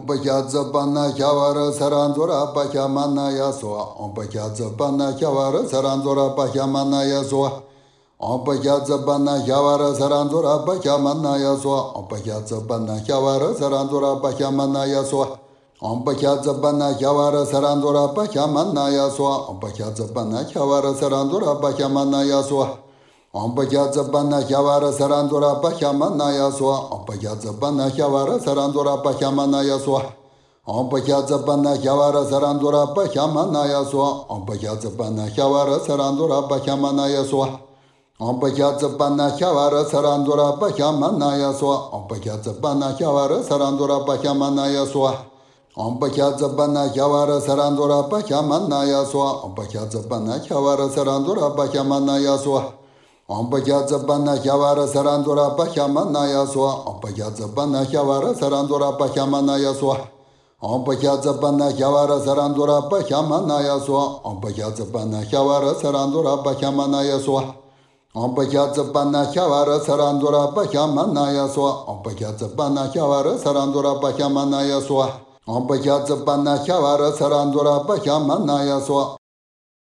Ompachadzapana Chavara Sarandura Pachamana Yasua, Ompachadzapana Chavara Sarandura Pachamana Yasua, Ompachadzapana Chavara Sarandura Pachamana Yasua, Ompachadzapana Chavara Sarandura Pachamana Yasua, Ompachadzapana Chavara Sarandura Pachamana Yasua, Ompachadzapana Chavara Sarandura Pachamana Yasua, Ompachadzapana Chavara Sarandura Pachamana Yasua, Ompachadzapana Chavara Sarandura Pachamana Yasua, Ompachadzapana Chavara Sarandura Pachamana Yasua, Ompachadzapana Chavara Sarandura Pachamana Yasua, Ompachadzapana Chavara Sarandura Pachamana Yasua, Ompachadzapana Chavara Sarandura Pachamana Yasua, Ompachadzapana Chavara Sarandura Pachamana Yasua, Ompachadzapana Chavara Sarandura Pachamana Yasua, Ompachadzapana Chavara Sarandura Pachamana Yasua, Ompachadzapana Chavara Sarandura Pachamana Yasua, Ompachadzapana Chavara Sarandura Pachamana Yasua, Ompachadzapana Chavara Sarandura Pachamana Yasua, Ompachadzapana Chavara Sarandura Pachamana Yasua, Ompachadzapana Chavara Sarandura Pachamana Yasua, Ompachadzapana Chavara Sarandura Pachamana Yasua,